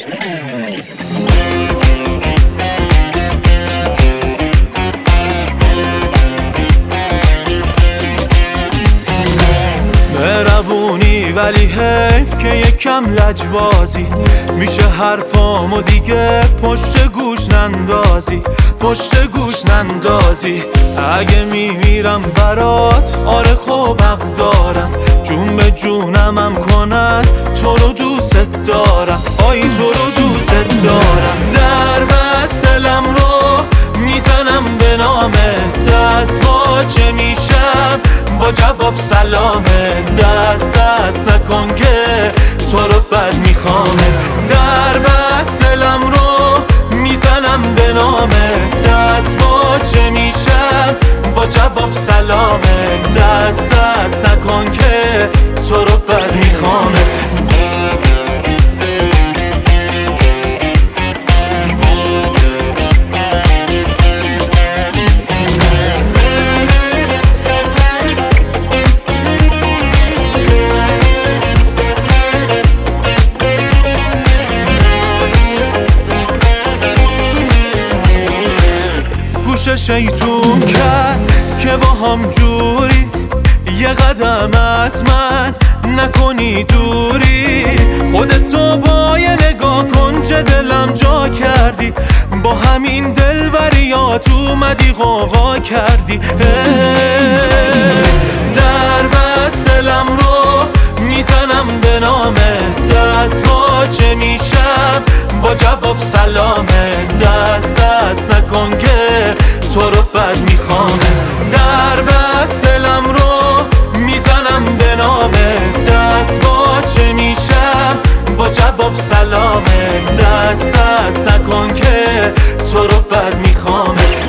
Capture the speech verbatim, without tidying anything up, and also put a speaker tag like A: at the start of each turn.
A: مهربونی ولی حیف که یکم لجبازی میشه حرفامو دیگه پشت گوش نندازی پشت گوش نندازی. اگه میمیرم برات آره خب حق دارم، جون به جونمم کنن تو رو دوست دارم، آی تو رو دوست دارم. در بست دلم رو میزنم به نامه، دست واچه میشم با جواب سلامه. دست دست نکن که تو رو بد میخوامه. در بست دلم رو میزنم به نامه، دست واچه میشم با جواب سلامه. دست دست نکن که تو رو بد میخوامه. گوش شیطون کرد که با هم جوری یه قدم از من نکنی دوری. خودتو با یه نگاه کن چه دلم جا کردی، با همین دلبریات اومدی غوغا کردی. در بست دلم رو میزنم به نامه، دست واچه میشم با جواب سلامه. دست دست نکن که تو رو بد میخوامه. در بست دلم رو میزنم به نامه، دست واچه میشم با جواب سلامه. دست دست نکن که تو رو بد میخوامه.